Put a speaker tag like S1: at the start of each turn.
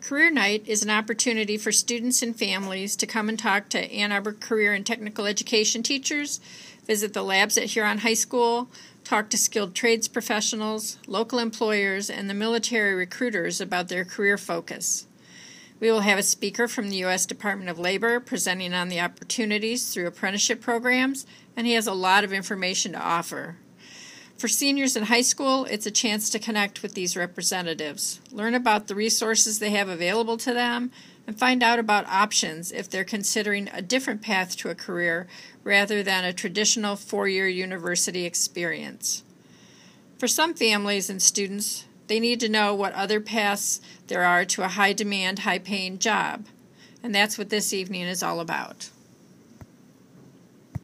S1: Career Night is an opportunity for students and families to come and talk to Ann Arbor career and technical education teachers, visit the labs at Huron High School, talk to skilled trades professionals, local employers, and the military recruiters about their career focus. We will have a speaker from the U.S. Department of Labor presenting on the opportunities through apprenticeship programs, and he has a lot of information to offer. For seniors in high school, it's a chance to connect with these representatives, learn about the resources they have available to them, and find out about options if they're considering a different path to a career rather than a traditional four-year university experience. For some families and students, they need to know what other paths there are to a high-demand, high-paying job, and that's what this evening is all about.